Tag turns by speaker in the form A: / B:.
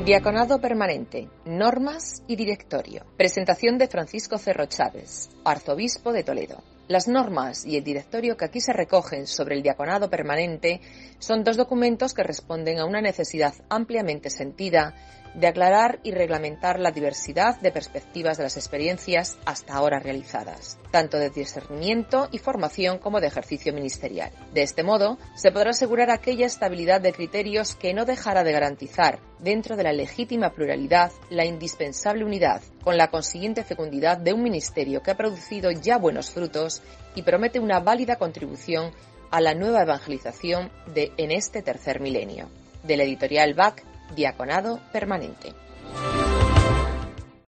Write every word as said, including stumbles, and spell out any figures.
A: Diaconado permanente, normas y directorio. Presentación de Francisco Cerro Chávez, arzobispo de Toledo. Las normas y el directorio que aquí se recogen sobre el diaconado permanente son dos documentos que responden a una necesidad ampliamente sentida de aclarar y reglamentar la diversidad de perspectivas de las experiencias hasta ahora realizadas, tanto de discernimiento y formación como de ejercicio ministerial. De este modo, se podrá asegurar aquella estabilidad de criterios que no dejará de garantizar, dentro de la legítima pluralidad, la indispensable unidad, con la consiguiente fecundidad de un ministerio que ha producido ya buenos frutos y promete una válida contribución a la nueva evangelización de en este tercer milenio. De la editorial B A C, Diaconado permanente.